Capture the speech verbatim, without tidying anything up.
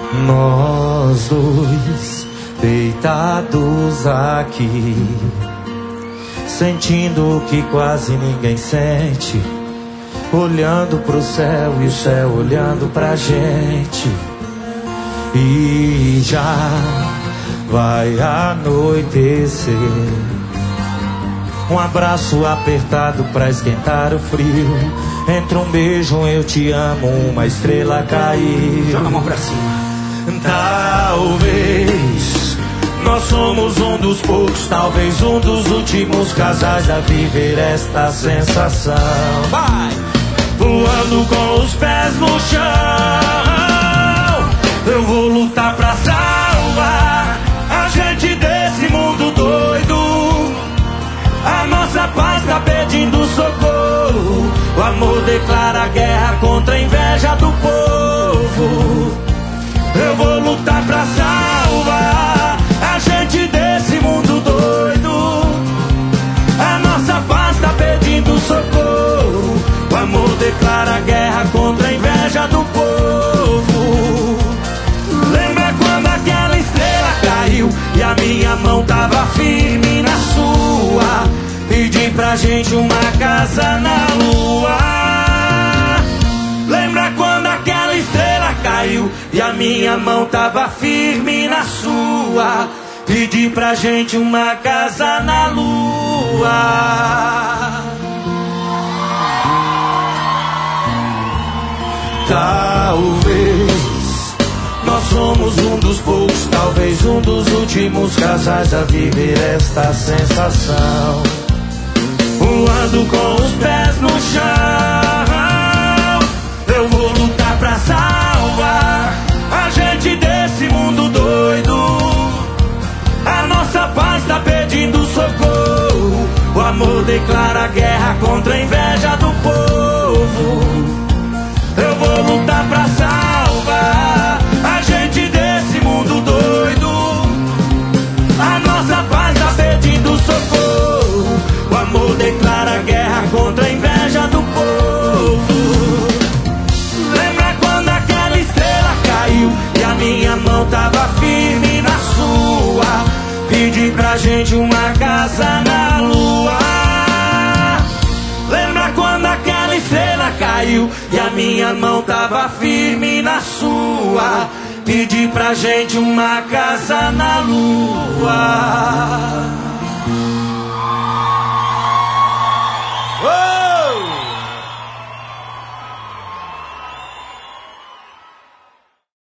Nós dois deitados aqui, sentindo o que quase ninguém sente, olhando pro céu e o céu olhando pra gente. E já vai anoitecer. Um abraço apertado pra esquentar o frio. Entre um beijo, um eu te amo, uma estrela caiu. Joga a mão pra cima. Talvez nós somos um dos poucos, talvez um dos últimos casais a viver esta sensação. Vai! Voando com os pés no chão, eu vou lutar pra salvar a gente desse mundo doido. A nossa paz tá pedindo socorro. O amor declara guerra contra a inveja do povo. Eu vou lutar pra salvar a gente desse mundo doido. A nossa paz tá pedindo socorro. O amor declara guerra contra a inveja do povo. Lembra quando aquela estrela caiu e a minha mão tava firme na sua? Pedi pra gente uma casa na lua. Lembra quando aquela estrela caiu e a minha mão tava firme na sua? Pedi pra gente uma casa na lua. Talvez nós somos um dos poucos, talvez um dos últimos casais a viver esta sensação. Voando com os pés no chão, eu vou lutar pra salvar a gente desse mundo doido. A nossa paz tá pedindo socorro. O amor declara guerra contra a inveja do povo. Eu vou lutar pra salvar a gente desse mundo doido. A nossa paz tá pedindo socorro. O amor declara guerra contra a inveja do povo. Lembra quando aquela estrela caiu e a minha mão tava firme na sua? Pedi pra gente uma casa na lua. Lembra quando aquela estrela caiu e a minha mão tava firme na sua? Pedi pra gente uma casa na lua.